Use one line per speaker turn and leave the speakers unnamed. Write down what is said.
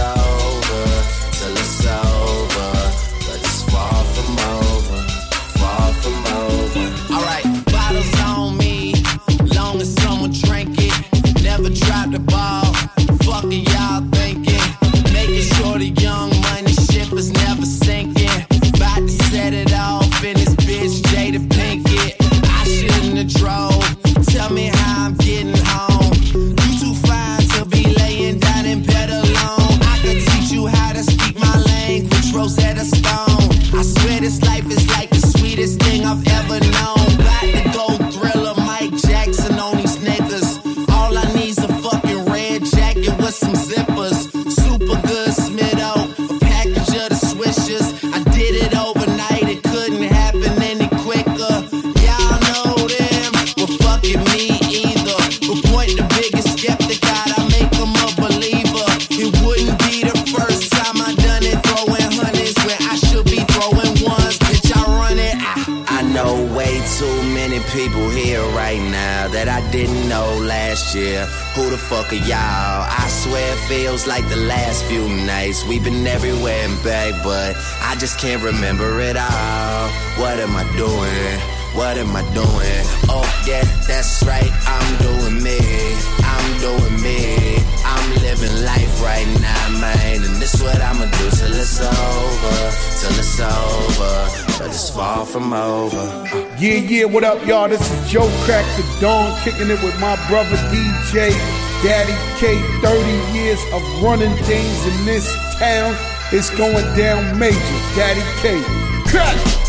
over, till it's over. But it's far from over, far from over. Alright, bottles on me, long as someone drink it. Never drop the ball, fuck it y'all thinking. Making sure the young money ship is never sinking. About to set it off in this bitch Jada Pinkett. I shouldn't have drove, tell me how I'm getting home. You too fine to be laying down in bed alone. I could teach you how to speak my language, Rosetta Stone. I swear this life is like the sweetest thing I've ever known. Got to go Thriller, Mike Jackson on these niggas. All I need's a fucking red jacket with some zippers. Super good Smitto, a package of the swishers. I did it overnight, it couldn't happen any quicker. Y'all know them, well fucking me either. But point the biggest skeptic out, I make them a believer. It wouldn't be the first time I done it, throwing hundreds where I should be throwing ones. Bitch, I run it. I know way too many people here right now that I didn't know last year. Who the fuck are y'all? I swear it feels like the last few nights. We've been everywhere and back, but I just can't remember it all. What am I doing? What am I doing? Oh yeah, that's right, I'm doing me. I'm doing me. I'm living life right now, man. And this what I'ma do till it's over, till it's over. But it's far from over.
Yeah, what up, y'all? This is Joe Crack the Dawn, kicking it with my brother DJ Daddy K. 30 years of running things in this town. It's going down major. Daddy K. Cut!